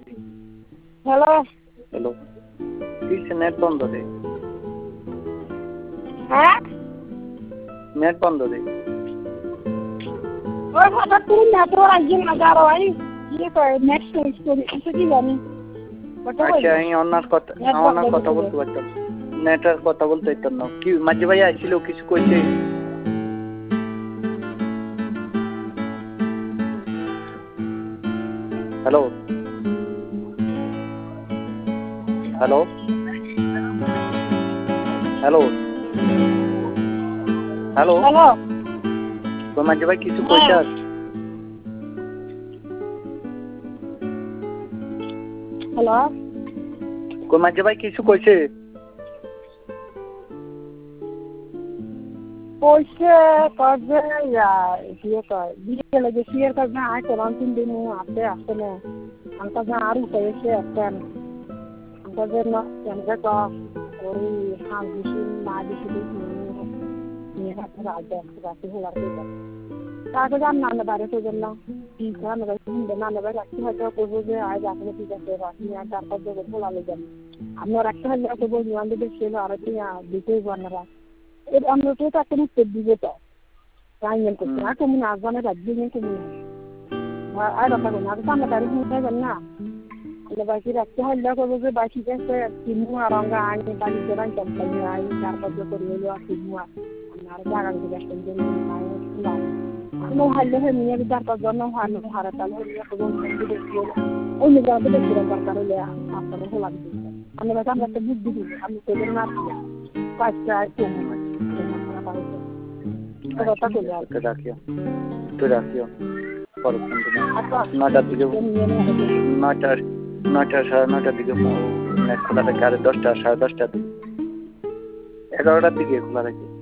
Hello hello, কিসে net বন্ধ রে? হ্যাঁ নেট বন্ধ রে। ওই হঠাৎ করে নেটওয়ার্ক আসছে না যার ওই ইয়ে করে নেট চেঞ্জ করে কিছু কি জানি আচ্ছা আমি অন্যার কথা বলতে পারতাম, নেটের কথা বলতে পারতাম না। কি মাঝে ভাই আসছিল কিছু কইছে? Hello hello hello hello, hello তো মাঝে ভাই কিছু কইছে? আর হ্যালো মাঝে ভাই কিছু কইছে? কইছে কবে ইয়ে কয় বিয়ে লাগে সিয়ের কাজ না আয় কোরআন তিন দিন আসতে আসতে না আমরা যা আর উঠেছে একটা আমরা যে না কেমনে তো ওই হাল দিছি না দিছি নিয়ে হাতে রাজা রাতে হলার দিকে তাকে জান না বাইরে তো জন্য না না না বাইরে রাখতে হয়তো করবো যে আজ আসলে ঠিক আছে রাখি আর তারপর যে ভোলালে যান আমরা রাখতে হলে তো বলবো আমাদের ছিল আর কি দিতেই বানারা এর আমরা তো তাকে উত্তর দিবে তো তাই নিয়ে করতে আর তুমি না জানে রাজ্য নিয়ে তুমি আর কথা বলি আর সামনে তারিখ নিয়ে যান না એટલે બાકી રાખતે હલ્લા કરવો કે બાકી કે ટીમનું આરંગા આને બાકી જરા કંપની આઈ ચાર પાંચ કરી લો ટીમનું আর জাগান দিকে আসতে দিন না আমি হল্লা হে নিয়ে চার পাঁচ জন হানো হারাতাল হল্লা করব মন্দির দেখি ওই জায়গাতে দেখি দরকার হলে আপনারা হলাম আমি বাবা আমরা তো বুদ্ধি দিব আমি তো না পাঁচটা কম কথা কই আর রাখিও তো রাখিও পরে ফোন করব 9টার দিকে 9টা 9:30 দিকে নেট খোলা থাকে, আর 10টা 10:30 দিকে 11টার দিকে খোলা থাকে।